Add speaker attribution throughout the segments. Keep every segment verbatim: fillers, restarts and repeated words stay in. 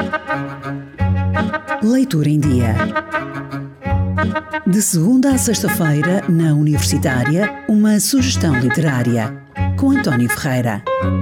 Speaker 1: Leitura em Dia. De segunda a sexta-feira, na Universitária, uma sugestão literária, com António Ferreira.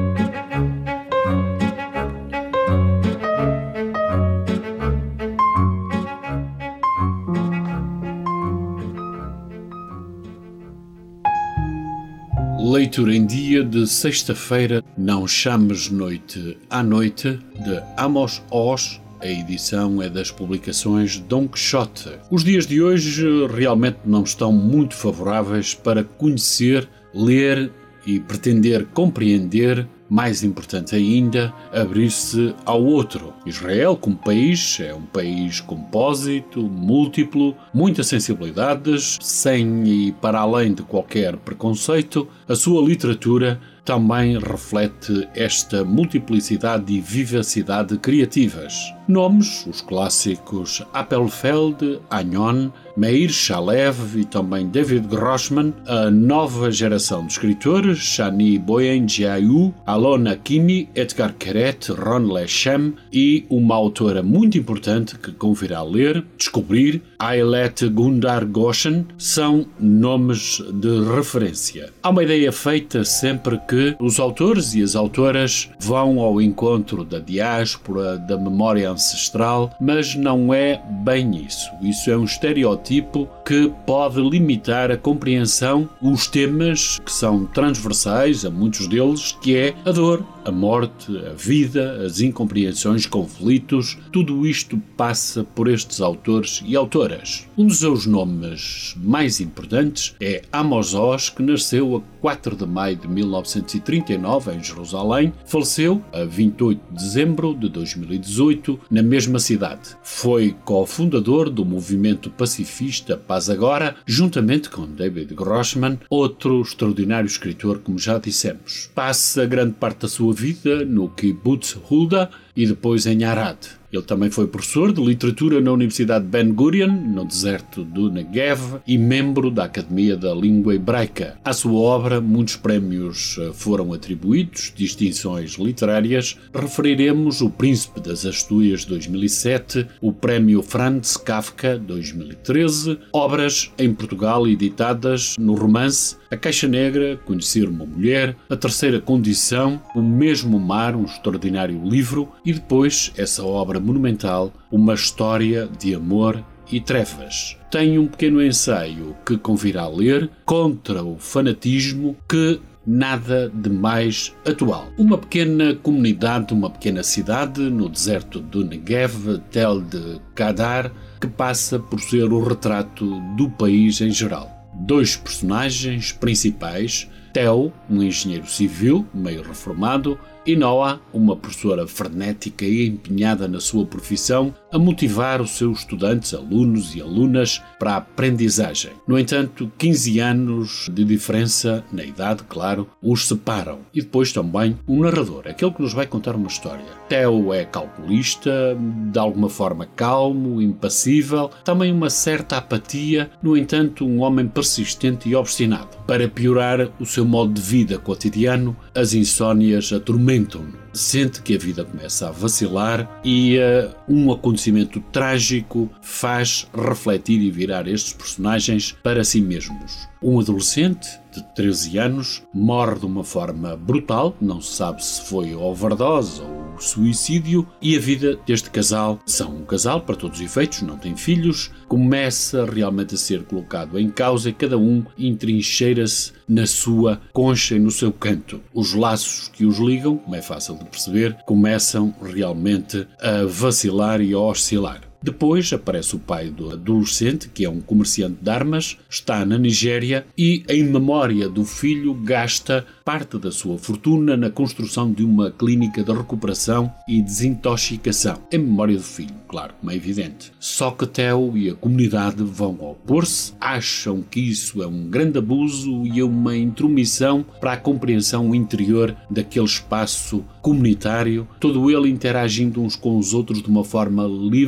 Speaker 2: Leitura em Dia de sexta-feira, Não Chames Noite à Noite, de Amos Oz. A edição é das publicações Dom Quixote. Os dias de hoje realmente não estão muito favoráveis para conhecer, ler e pretender compreender, mais importante ainda, abrir-se ao outro. Israel, como país, é um país compósito, múltiplo, muitas sensibilidades, sem e para além de qualquer preconceito. A sua literatura também reflete esta multiplicidade e vivacidade criativas. Nomes, os clássicos Appelfeld, Agnon, Meir Shalev e também David Grossman, a nova geração de escritores, Shani Boyendiaï, Alon Hakimi, Edgar Keret, Ron Lechem e uma autora muito importante que convirá a ler, descobrir, Ayelet Gundar Goshen, são nomes de referência. Há uma ideia feita sempre que os autores e as autoras vão ao encontro da diáspora, da memória ancestral, mas não é bem isso. Isso é um estereótipo que pode limitar a compreensão, os temas que são transversais a muitos deles, que é a dor, a morte, a vida, as incompreensões, conflitos, tudo isto passa por estes autores e autoras. Um dos seus nomes mais importantes é Amos Oz, que nasceu a quatro de maio de mil novecentos e trinta e nove em Jerusalém, faleceu a vinte e oito de dezembro de dois mil e dezoito na mesma cidade. Foi cofundador do movimento pacifista Paz Agora, juntamente com David Grossman, outro extraordinário escritor, como já dissemos. Passa grande parte da sua vida no Kibbutz Hulda e depois em Arad. Ele também foi professor de literatura na Universidade Ben Gurion, no deserto do Negev, e membro da Academia da Língua Hebraica. À sua obra, muitos prémios foram atribuídos, distinções literárias. Referiremos o Príncipe das Astúrias dois mil e sete, o Prémio Franz Kafka dois mil e treze, obras em Portugal editadas no romance A Caixa Negra, Conhecer uma Mulher, A Terceira Condição, O Mesmo Mar, um extraordinário livro, e depois essa obra monumental, Uma História de Amor e Trevas. Tem um pequeno ensaio que convirá a ler, Contra o Fanatismo, que nada de mais atual. Uma pequena comunidade, uma pequena cidade no deserto do Negev, Tel de Kadar, que passa por ser o retrato do país em geral. Dois personagens principais, Theo, um engenheiro civil, meio reformado, e Noah, uma professora frenética e empenhada na sua profissão, a motivar os seus estudantes, alunos e alunas para a aprendizagem. No entanto, quinze anos de diferença, na idade, claro, os separam. E depois também um narrador, aquele que nos vai contar uma história. Theo é calculista, de alguma forma calmo, impassível, também uma certa apatia, no entanto um homem persistente e obstinado. Para piorar o seu modo de vida cotidiano, as insónias atormentam-no. Sente que a vida começa a vacilar e uh, um acontecimento trágico faz refletir e virar estes personagens para si mesmos. Um adolescente de treze anos morre de uma forma brutal, não se sabe se foi overdose ou suicídio, e a vida deste casal, são um casal para todos os efeitos, não tem filhos, começa realmente a ser colocado em causa e cada um entrincheira-se na sua concha e no seu canto. Os laços que os ligam, como é fácil de perceber, começam realmente a vacilar e a oscilar. Depois aparece o pai do adolescente, que é um comerciante de armas, está na Nigéria e, em memória do filho, gasta parte da sua fortuna na construção de uma clínica de recuperação e desintoxicação. Em memória do filho, claro, como é evidente. Só que Theo e a comunidade vão opor-se, acham que isso é um grande abuso e é uma intromissão para a compreensão interior daquele espaço comunitário, todo ele interagindo uns com os outros de uma forma livre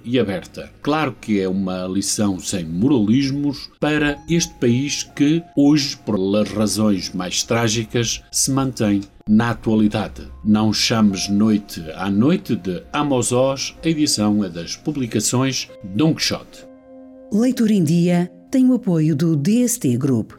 Speaker 2: e aberta. Claro que é uma lição sem moralismos para este país que, hoje, pelas razões mais trágicas, se mantém na atualidade. Não chames noite à noite de Amos Oz, a edição é das publicações Dom Quixote.
Speaker 1: Leitura em Dia tem o apoio do D S T Group,